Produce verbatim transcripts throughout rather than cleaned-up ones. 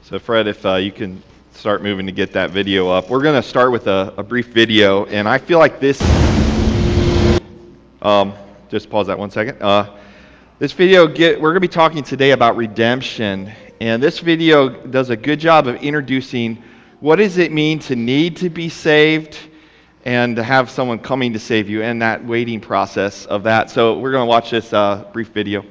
So Fred, if uh, you can start moving to get that video up. We're going to start with a, a brief video, and I feel like this, um, just pause that one second. Uh, this video, get, we're going to be talking today about redemption, and this video does a good job of introducing what does it mean to need to be saved and to have someone coming to save you and that waiting process of that. So we're going to watch this uh, brief video.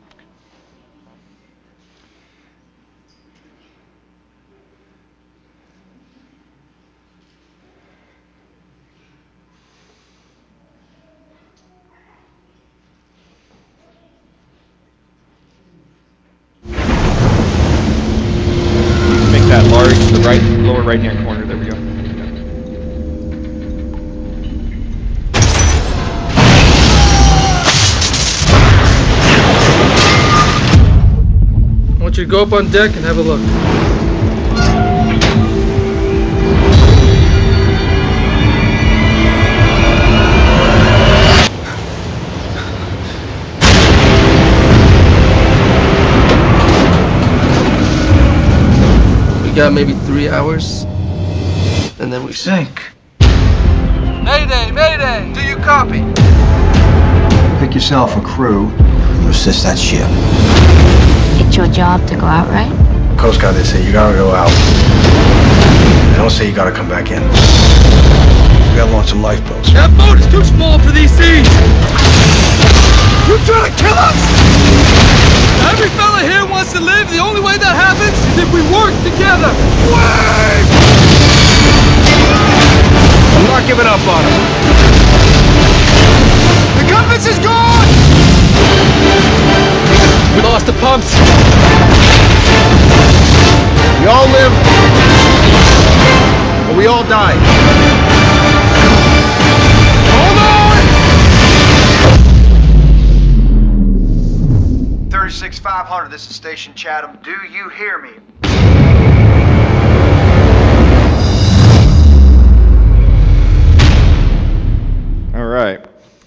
Make that large, the right lower right hand corner. There we go. I want you to go up on deck and have a look. We got maybe three hours, and then we sink. Mayday, mayday! Do you copy? Pick yourself a crew and assist that ship. It's your job to go out, right? Coast Guard, they say you gotta go out. They don't say you gotta come back in. We gotta launch some lifeboats. That boat is too small for these seas! You trying to kill us? Every fella here wants to live. The only way that happens is if we work together. Wait! I'm not giving up on him. The compass is gone! We lost the pumps. We all live, but we all die. Hold on! thirty-six five hundred, this is Station Chatham. Do you hear me? All right.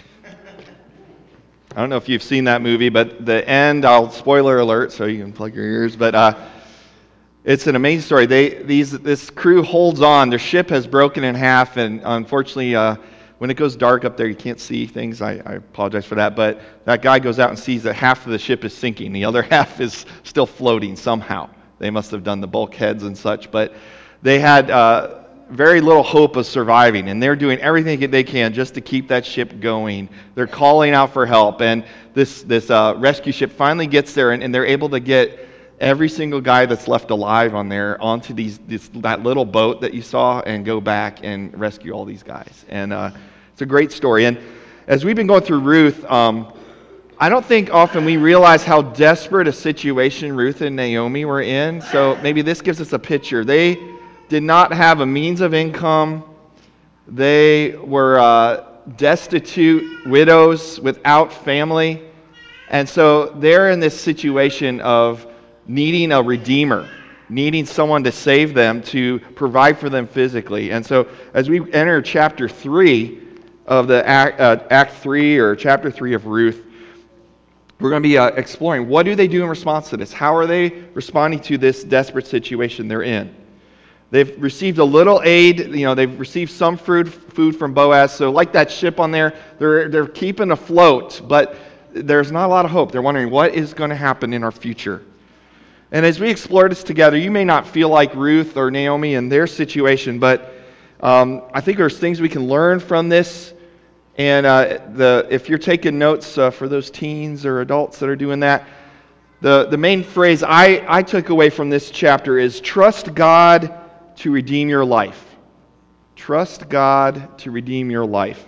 I don't know if you've seen that movie, but the end, I'll spoiler alert so you can plug your ears, but uh, it's an amazing story. They these this crew holds on. Their ship has broken in half, and unfortunately, uh, when it goes dark up there, you can't see things. I, I apologize for that, but that guy goes out and sees that half of the ship is sinking. The other half is still floating somehow. They must have done the bulkheads and such, but they had uh, very little hope of surviving, and they're doing everything they can just to keep that ship going. They're calling out for help, and this this uh, rescue ship finally gets there, and, and they're able to get every single guy that's left alive on there onto these this, that little boat that you saw and go back and rescue all these guys. And uh, it's a great story. And as we've been going through Ruth, um, I don't think often we realize how desperate a situation Ruth and Naomi were in. So maybe this gives us a picture. They did not have a means of income. They were uh, destitute widows without family. And so they're in this situation of needing a redeemer, needing someone to save them, to provide for them physically. And so as we enter chapter three of the act, uh, act three or chapter three of Ruth, we're going to be uh, exploring what do they do in response to this? How are they responding to this desperate situation they're in? They've received a little aid, you know, they've received some food, food from Boaz. So like that ship on there, they're, they're keeping afloat, but there's not a lot of hope. They're wondering what is going to happen in our future. And as we explore this together, you may not feel like Ruth or Naomi in their situation, but um, I think there's things we can learn from this. And uh, the if you're taking notes uh, for those teens or adults that are doing that, the, the main phrase I, I took away from this chapter is trust God to redeem your life. Trust God to redeem your life.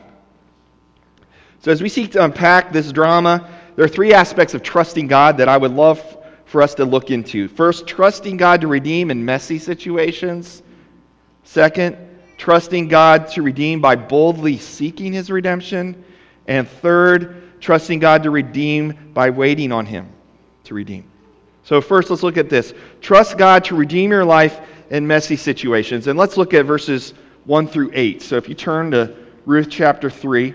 So as we seek to unpack this drama, there are three aspects of trusting God that I would love for us to look into. First, trusting God to redeem in messy situations. Second, trusting God to redeem by boldly seeking His redemption. And third, trusting God to redeem by waiting on Him to redeem. So first, let's look at this. Trust God to redeem your life in messy situations. And let's look at verses one through eight. So if you turn to Ruth chapter three.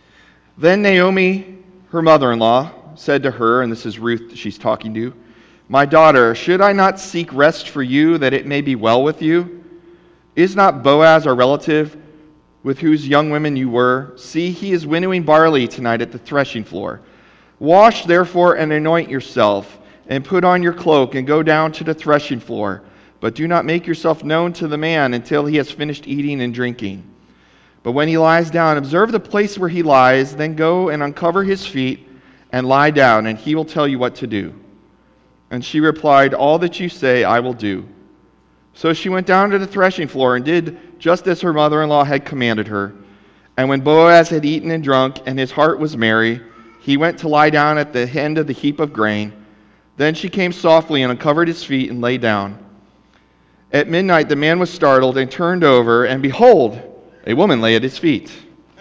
Then Naomi, her mother-in-law, said to her, and this is Ruth she's talking to, My daughter, should I not seek rest for you, that it may be well with you? Is not Boaz our relative, with whose young women you were? See, he is winnowing barley tonight at the threshing floor. Wash, therefore, and anoint yourself, and put on your cloak, and go down to the threshing floor. But do not make yourself known to the man until he has finished eating and drinking. But when he lies down, observe the place where he lies, then go and uncover his feet, and lie down, and he will tell you what to do. And she replied, All that you say I will do. So she went down to the threshing floor and did just as her mother-in-law had commanded her. And when Boaz had eaten and drunk, and his heart was merry, he went to lie down at the end of the heap of grain. Then she came softly and uncovered his feet and lay down. At midnight the man was startled and turned over, and behold, a woman lay at his feet.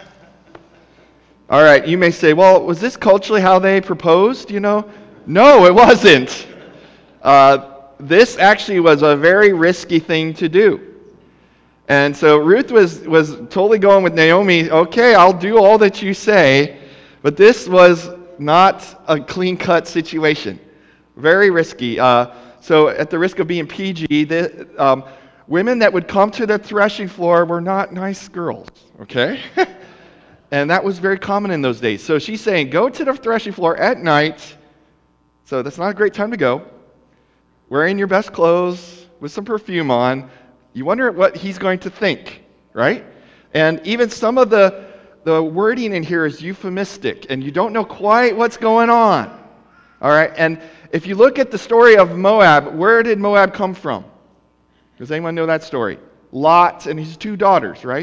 All right, you may say, well, was this culturally how they proposed, you know? No, it wasn't. Uh, this actually was a very risky thing to do. And so Ruth was, was totally going with Naomi, okay, I'll do all that you say, but this was not a clean-cut situation. Very risky. Uh, so at the risk of being P G, the, um, women that would come to the threshing floor were not nice girls, okay? And that was very common in those days. So she's saying, go to the threshing floor at night. So that's not a great time to go. Wearing your best clothes with some perfume on. You wonder what he's going to think, right? And even some of the, the wording in here is euphemistic, and you don't know quite what's going on. All right? And if you look at the story of Moab, where did Moab come from? Does anyone know that story? Lot and his two daughters, right?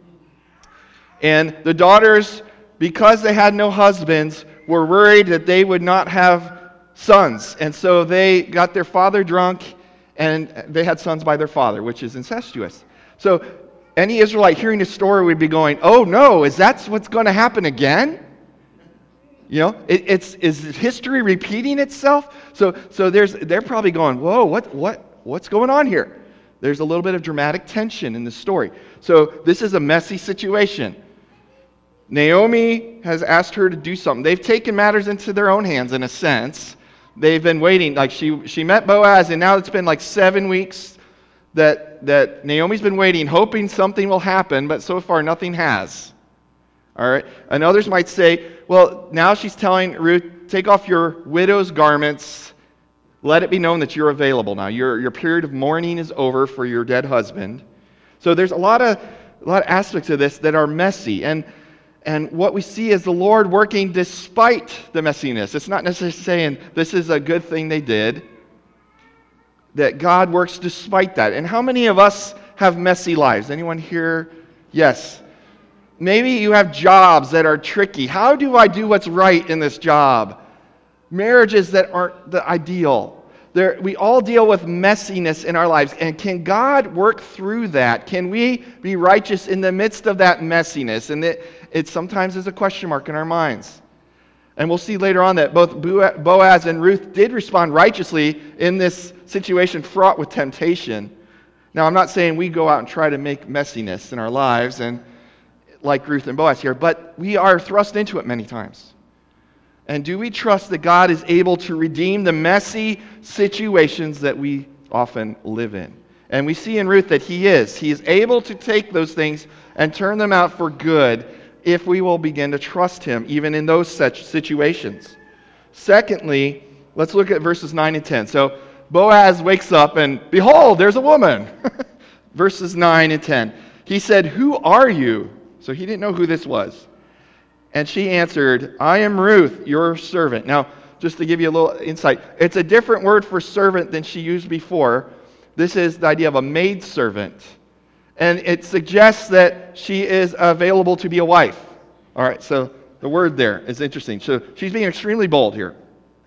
And the daughters, because they had no husbands, were worried that they would not have sons. And so they got their father drunk, and they had sons by their father, which is incestuous. So any Israelite hearing this story would be going, oh no, is that what's going to happen again? You know, it, it's is history repeating itself? So so there's they're probably going, whoa, what what what's going on here? There's a little bit of dramatic tension in the story. So this is a messy situation. Naomi has asked her to do something. They've taken matters into their own hands in a sense. They've been waiting. Like she she met Boaz, and now it's been like seven weeks that that Naomi's been waiting, hoping something will happen, but so far nothing has. All right. And others might say, well, now she's telling Ruth, take off your widow's garments. Let it be known that you're available now. Your your period of mourning is over for your dead husband. So there's a lot of a lot of aspects of this that are messy. And and what we see is the Lord working despite the messiness. It's not necessarily saying this is a good thing they did. That God works despite that. And how many of us have messy lives? Anyone here? Yes. Maybe you have jobs that are tricky. How do I do what's right in this job? Marriages that aren't the ideal. There, we all deal with messiness in our lives. And can God work through that? Can we be righteous in the midst of that messiness? And it, it sometimes is a question mark in our minds. And we'll see later on that both Boaz and Ruth did respond righteously in this situation fraught with temptation. Now, I'm not saying we go out and try to make messiness in our lives, and like Ruth and Boaz here, but we are thrust into it many times. And do we trust that God is able to redeem the messy situations that we often live in? And we see in Ruth that He is. He is able to take those things and turn them out for good if we will begin to trust Him, even in those such situations. Secondly, let's look at verses nine and ten. So Boaz wakes up and, behold, there's a woman. Verses nine and ten. He said, who are you? So he didn't know who this was. And she answered, I am Ruth, your servant. Now, just to give you a little insight, it's a different word for servant than she used before. This is the idea of a maidservant. And it suggests that she is available to be a wife. All right, so the word there is interesting. So she's being extremely bold here.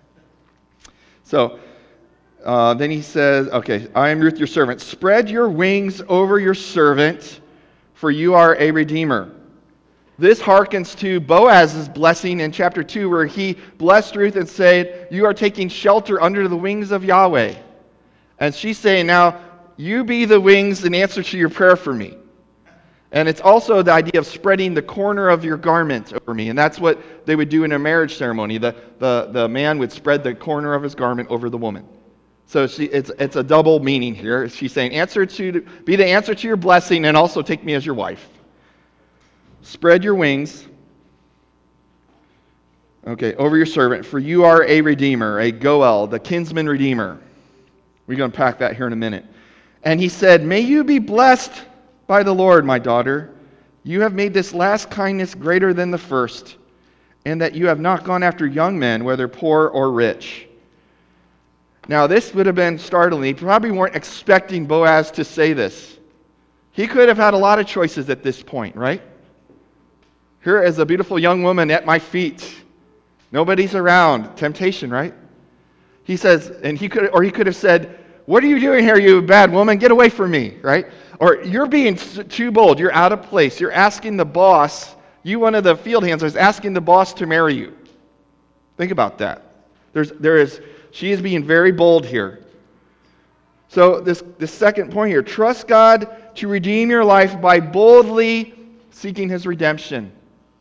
So uh, then he says, okay, I am Ruth, your servant. Spread your wings over your servant, for you are a redeemer. This harkens to Boaz's blessing in chapter two, where he blessed Ruth and said, you are taking shelter under the wings of Yahweh. And she's saying, now, you be the wings in answer to your prayer for me. And it's also the idea of spreading the corner of your garment over me. And that's what they would do in a marriage ceremony. The, the, the man would spread the corner of his garment over the woman. So she, it's it's a double meaning here. She's saying, answer to be the answer to your blessing, and also take me as your wife. Spread your wings, okay, over your servant, for you are a redeemer, a Goel, the kinsman redeemer. We're going to unpack that here in a minute. And he said, may you be blessed by the Lord, my daughter. You have made this last kindness greater than the first, and that you have not gone after young men, whether poor or rich. Now, this would have been startling. You probably weren't expecting Boaz to say this. He could have had a lot of choices at this point, right? Here is a beautiful young woman at my feet. Nobody's around. Temptation, right? He says, and he could, or he could have said, what are you doing here, you bad woman? Get away from me, right? Or you're being too bold. You're out of place. You're asking the boss, you one of the field hands, is asking the boss to marry you. Think about that. There's, there is, she is being very bold here. So this, this second point here, trust God to redeem your life by boldly seeking His redemption.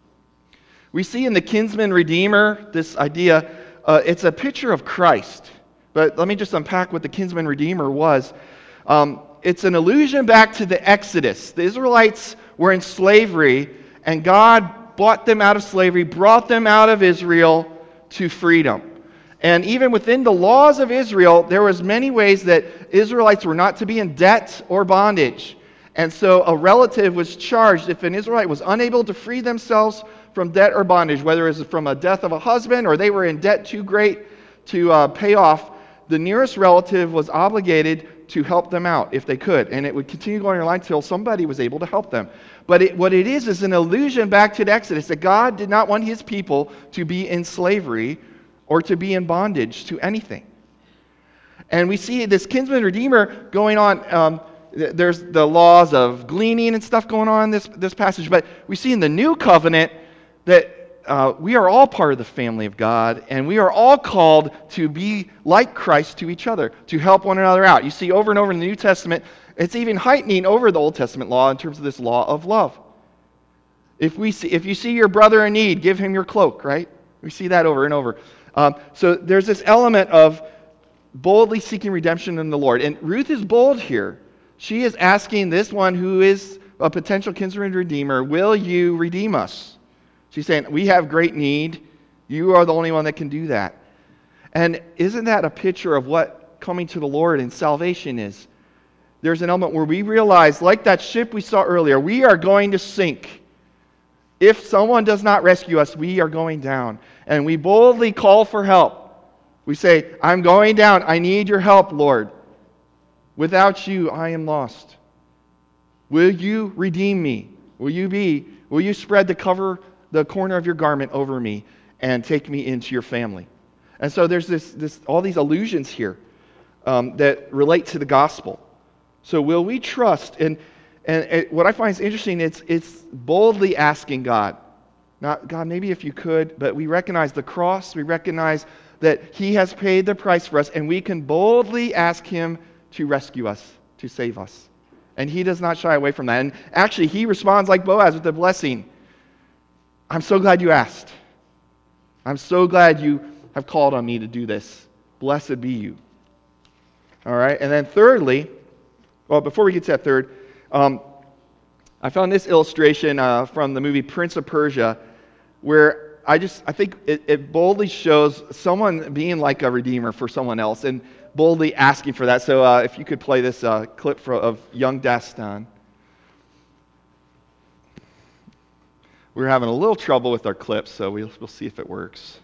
We see in the kinsman redeemer this idea, uh, it's a picture of Christ. But let me just unpack what the kinsman redeemer was. Um, it's an allusion back to the Exodus. The Israelites were in slavery, and God bought them out of slavery, brought them out of Israel to freedom. And even within the laws of Israel, there was many ways that Israelites were not to be in debt or bondage. And so a relative was charged if an Israelite was unable to free themselves from debt or bondage, whether it was from a death of a husband or they were in debt too great to uh, pay off, the nearest relative was obligated to help them out if they could. And it would continue going on until somebody was able to help them. But it, what it is is an allusion back to the Exodus, that God did not want His people to be in slavery or to be in bondage to anything. And we see this kinsman redeemer going on. Um, th- there's the laws of gleaning and stuff going on in this, this passage. But we see in the new covenant that uh, we are all part of the family of God, and we are all called to be like Christ to each other, to help one another out. You see over and over in the New Testament, it's even heightening over the Old Testament law in terms of this law of love. If we see, if you see your brother in need, give him your cloak, right? We see that over and over. Um, so there's this element of boldly seeking redemption in the Lord. And Ruth is bold here. She is asking this one who is a potential kinsman redeemer, will you redeem us? She's saying, we have great need. You are the only one that can do that. And isn't that a picture of what coming to the Lord and salvation is? There's an element where we realize, like that ship we saw earlier, we are going to sink. If someone does not rescue us, we are going down. And we boldly call for help. We say, I'm going down. I need your help, Lord. Without you, I am lost. Will you redeem me? Will you be, will you spread the cover, the corner of your garment over me and take me into your family? And so there's this, this all these allusions here um, that relate to the gospel. So will we trust? And and it, what I find is interesting, it's it's boldly asking God. Not, God, maybe if you could, but we recognize the cross, we recognize that He has paid the price for us, and we can boldly ask Him to rescue us, to save us. And He does not shy away from that. And actually, He responds like Boaz with a blessing. I'm so glad you asked. I'm so glad you have called on me to do this. Blessed be you. All right, and then thirdly, well, before we get to that third, um, I found this illustration uh, from the movie Prince of Persia, where I just I think it, it boldly shows someone being like a redeemer for someone else and boldly asking for that. So uh, if you could play this uh, clip for, of young Dastan. We're having a little trouble with our clips, so we'll, we'll see if it works.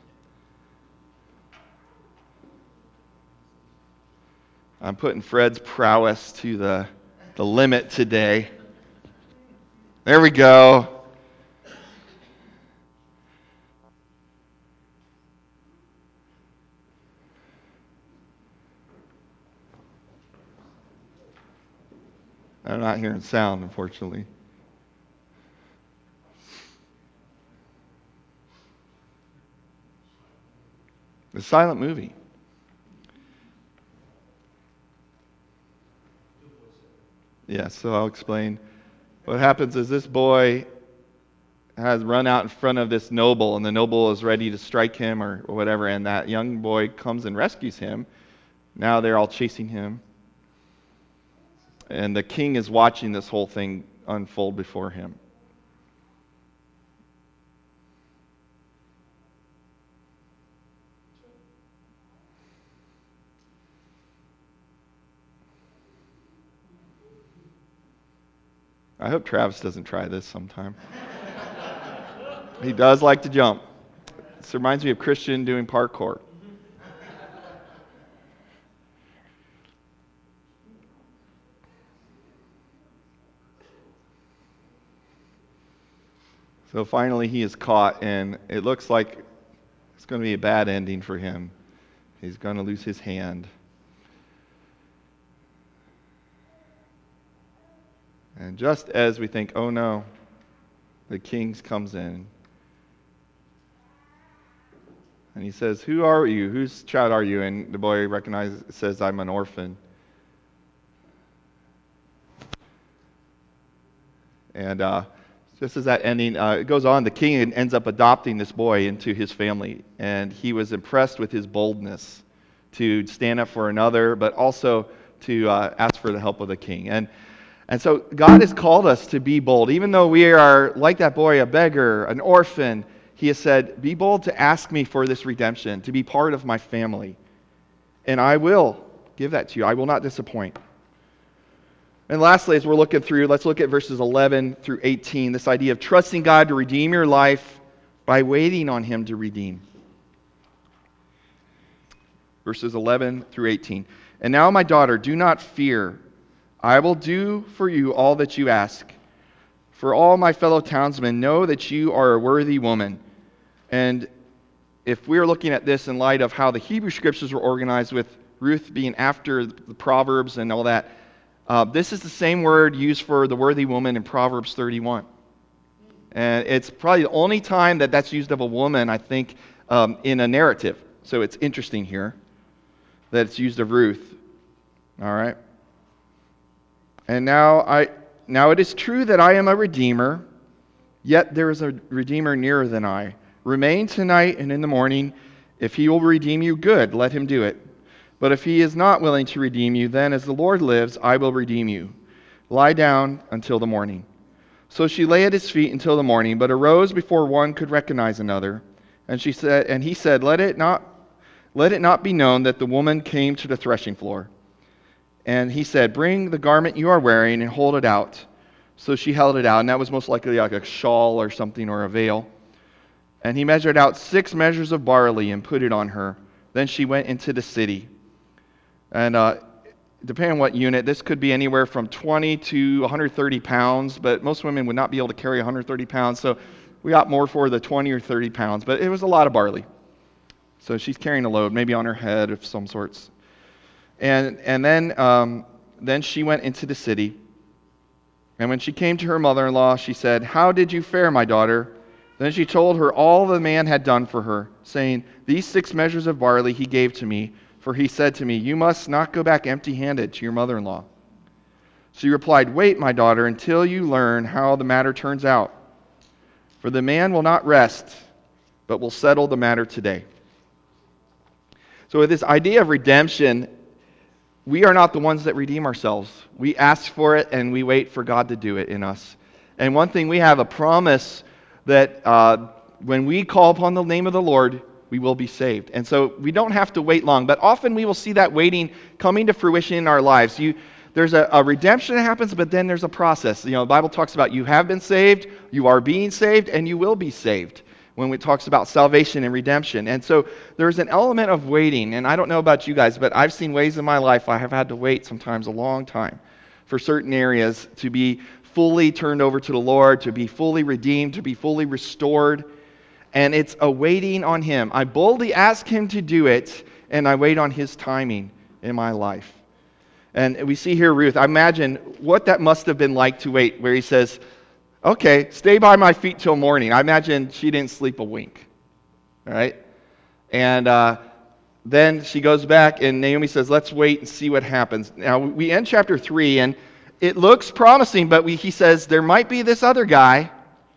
I'm putting Fred's prowess to the, the limit today. There we go. I'm not hearing sound, unfortunately. The silent movie. Yeah, so I'll explain. What happens is this boy has run out in front of this noble, and the noble is ready to strike him or, or whatever, and that young boy comes and rescues him Now they're all chasing him. And the king is watching this whole thing unfold before him. I hope Travis doesn't try this sometime. He does like to jump. This reminds me of Christian doing parkour. So finally he is caught, and it looks like it's going to be a bad ending for him. He's going to lose his hand. And just as we think, oh no, the king comes in. And he says, who are you? Whose child are you? And the boy recognizes, says, I'm an orphan. And uh, just as that ending, uh, it goes on, the king ends up adopting this boy into his family. And he was impressed with his boldness to stand up for another, but also to uh, ask for the help of the king. And And so God has called us to be bold. Even though we are, like that boy, a beggar, an orphan, he has said, be bold to ask me for this redemption, to be part of my family. And I will give that to you. I will not disappoint. And lastly, as we're looking through, let's look at verses eleven through eighteen, this idea of trusting God to redeem your life by waiting on him to redeem. Verses eleven through eighteen. And now, my daughter, do not fear. I will do for you all that you ask. For all my fellow townsmen know that you are a worthy woman. And if we're looking at this in light of how the Hebrew Scriptures were organized, with Ruth being after the Proverbs and all that, uh, this is the same word used for the worthy woman in Proverbs thirty-one. And it's probably the only time that that's used of a woman, I think, um, in a narrative. So it's interesting here that it's used of Ruth. All right. And now I now it is true that I am a redeemer, yet there is a redeemer nearer than I. Remain tonight, and in the morning, if he will redeem you, good, let him do it. But if he is not willing to redeem you, then as the Lord lives, I will redeem you. Lie down until the morning. So she lay at his feet until the morning, but arose before one could recognize another. And she said, and he said, Let it not let it not be known that the woman came to the threshing floor. And he said, bring the garment you are wearing and hold it out. So she held it out, and that was most likely like a shawl or something, or a veil. And he measured out six measures of barley and put it on her. Then she went into the city. And uh, depending on what unit, this could be anywhere from twenty to one hundred thirty pounds, but most women would not be able to carry one hundred thirty pounds, so we got more for the twenty or thirty pounds, but it was a lot of barley. So she's carrying a load, maybe on her head of some sorts. And and then um, then she went into the city. And when she came to her mother-in-law, she said, how did you fare, my daughter? Then she told her all the man had done for her, saying, these six measures of barley he gave to me, for he said to me, you must not go back empty-handed to your mother-in-law. She replied, wait, my daughter, until you learn how the matter turns out. For the man will not rest, but will settle the matter today. So with this idea of redemption, we are not the ones that redeem ourselves. We ask for it, and we wait for God to do it in us. And one thing, we have a promise that uh, when we call upon the name of the Lord, we will be saved. And so we don't have to wait long. But often we will see that waiting coming to fruition in our lives. You, there's a, a redemption that happens, but then there's a process. You know, the Bible talks about you have been saved, you are being saved, and you will be saved, when it talks about salvation and redemption. And so there's an element of waiting. And I don't know about you guys, but I've seen ways in my life I have had to wait sometimes a long time for certain areas to be fully turned over to the Lord, to be fully redeemed, to be fully restored. And it's a waiting on him. I boldly ask him to do it, and I wait on his timing in my life. And we see here Ruth. I imagine what that must have been like to wait, where he says, okay, stay by my feet till morning. I imagine she didn't sleep a wink, right? And uh, then she goes back, and Naomi says, let's wait and see what happens. Now, we end chapter three, and it looks promising, but we, he says, there might be this other guy,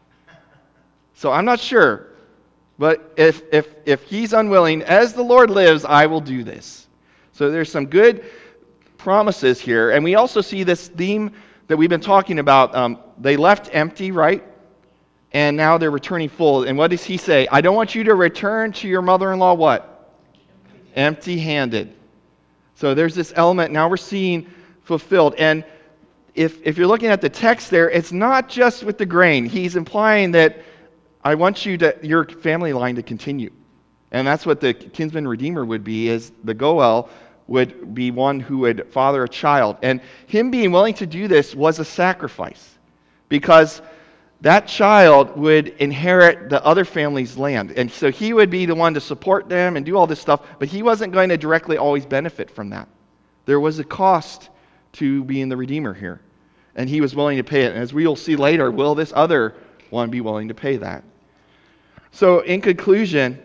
so I'm not sure. But if, if, if he's unwilling, as the Lord lives, I will do this. So there's some good promises here. And we also see this theme that we've been talking about. Um, they left empty, right? And now they're returning full. And what does he say? I don't want you to return to your mother-in-law what? Empty-handed. So there's this element now we're seeing fulfilled. And if if you're looking at the text there, it's not just with the grain. He's implying that I want you to your family line to continue. And that's what the kinsman redeemer would be, is the Goel would be one who would father a child. And him being willing to do this was a sacrifice, because that child would inherit the other family's land. And so he would be the one to support them and do all this stuff, but he wasn't going to directly always benefit from that. There was a cost to being the redeemer here, and he was willing to pay it. And as we will see later, will this other one be willing to pay that? So in conclusion,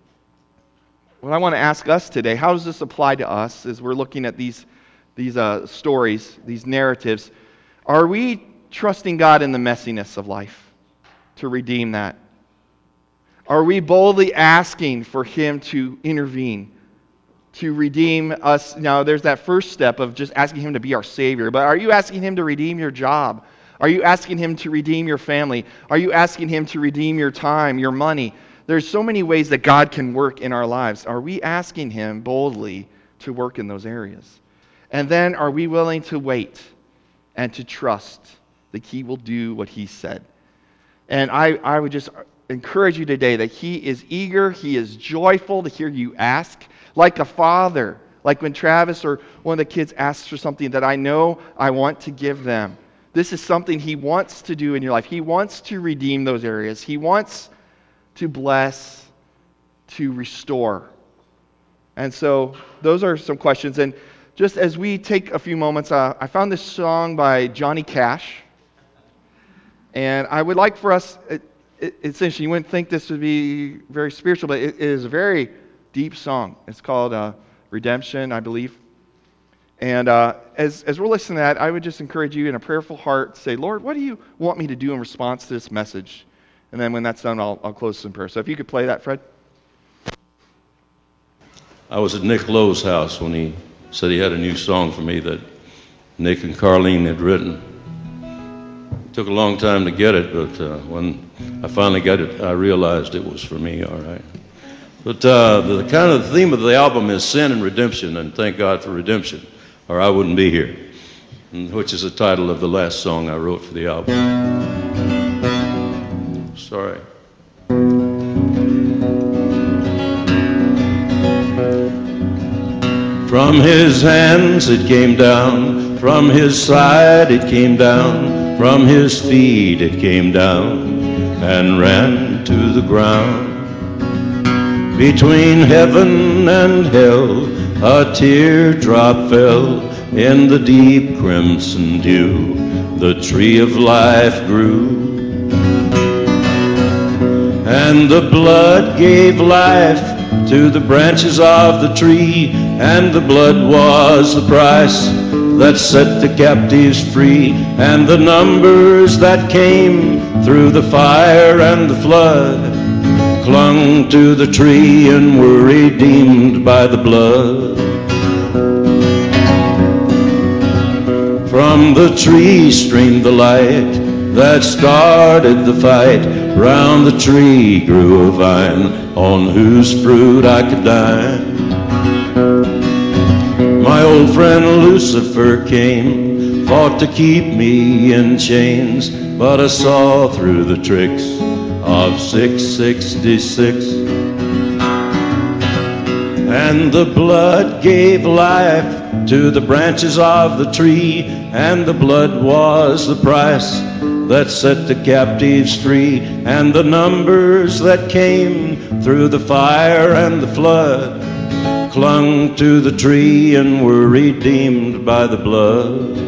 what I want to ask us today, how does this apply to us as we're looking at these, these uh, stories, these narratives? Are we trusting God in the messiness of life to redeem that? Are we boldly asking for Him to intervene, to redeem us? Now, there's that first step of just asking Him to be our Savior, but are you asking Him to redeem your job? Are you asking Him to redeem your family? Are you asking Him to redeem your time, your money? There's so many ways that God can work in our lives. Are we asking Him boldly to work in those areas? And then are we willing to wait and to trust that He will do what He said? And I, I would just encourage you today that He is eager, He is joyful to hear you ask, like a father, like when Travis or one of the kids asks for something that I know I want to give them. This is something He wants to do in your life. He wants to redeem those areas. He wants to bless, to restore. And so those are some questions. And just as we take a few moments, uh, I found this song by Johnny Cash. And I would like for us, it, it, it's interesting, you wouldn't think this would be very spiritual, but it, it is a very deep song. It's called uh, Redemption, I believe. And uh, as, as we're listening to that, I would just encourage you in a prayerful heart to say, Lord, what do you want me to do in response to this message? And then when that's done, I'll, I'll close in prayer. So if you could play that, Fred. I was at Nick Lowe's house when he said he had a new song for me that Nick and Carlene had written. It took a long time to get it, but uh, when I finally got it, I realized it was for me, all right. But uh, the kind of theme of the album is sin and redemption, and thank God for redemption, or I wouldn't be here, which is the title of the last song I wrote for the album. Sorry. From His hands it came down, from His side it came down, from His feet it came down, and ran to the ground. Between heaven and hell a teardrop fell, in the deep crimson dew the tree of life grew. And the blood gave life to the branches of the tree, and the blood was the price that set the captives free. And the numbers that came through the fire and the flood clung to the tree and were redeemed by the blood. From the tree streamed the light that started the fight. Round the tree grew a vine on whose fruit I could dine. My old friend Lucifer came, fought to keep me in chains, but I saw through the tricks of six sixty-six. And the blood gave life to the branches of the tree, and the blood was the price that set the captives free. And the numbers that came through the fire and the flood clung to the tree and were redeemed by the blood.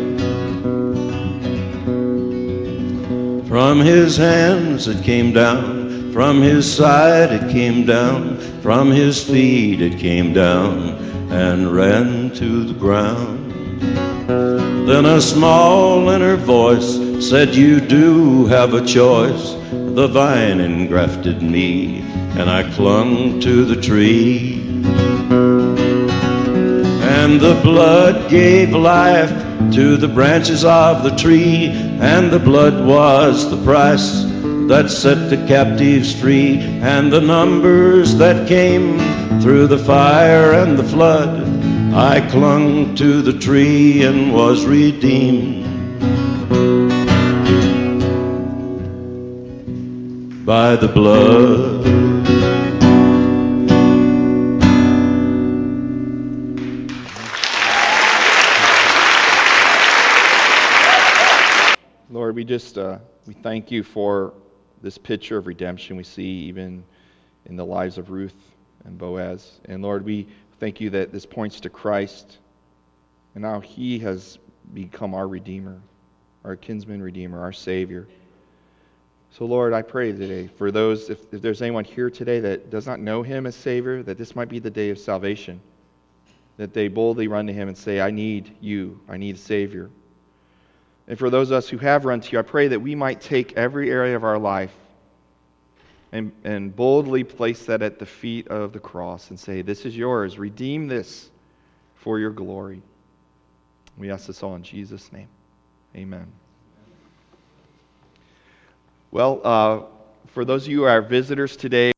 From His hands it came down, from His side it came down, from His feet it came down and ran to the ground. Then a small inner voice said, you do have a choice. The vine engrafted me, and I clung to the tree. And the blood gave life to the branches of the tree, and the blood was the price that set the captives free. And the numbers that came through the fire and the flood, I clung to the tree and was redeemed by the blood. Lord, we just uh, we thank you for this picture of redemption we see even in the lives of Ruth and Boaz. And Lord, we thank you that this points to Christ, and now he has become our Redeemer, our kinsman Redeemer, our Savior. So Lord, I pray today for those, if, if there's anyone here today that does not know him as Savior, that this might be the day of salvation, that they boldly run to him and say, I need you, I need a Savior. And for those of us who have run to you, I pray that we might take every area of our life and, and boldly place that at the feet of the cross and say, this is yours. Redeem this for your glory. We ask this all in Jesus' name. Amen. Well, uh, for those of you who are visitors today,